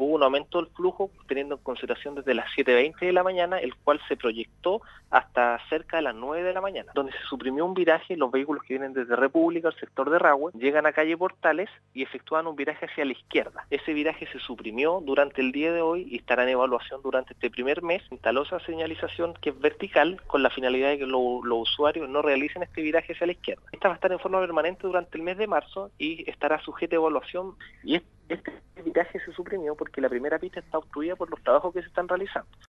hubo un aumento del flujo teniendo en consideración desde las 7:20 de la mañana, el cual se proyectó hasta cerca de las 9 de la mañana, donde se suprimió un viraje. Los vehículos que vienen desde República, el sector de Rahue, llegan a calle Portales y efectúan un viraje hacia la izquierda. Ese viraje se suprimió durante el día de hoy y estará en evaluación durante este primer mes. Instaló esa señalización que es vertical con la finalidad de que los usuarios no realicen este viraje hacia la izquierda. Esta va a estar en forma permanente durante el mes de marzo y estará sujeta a evaluación. Y este viraje se suprimió porque la primera pista está obstruida por los trabajos que se están realizando.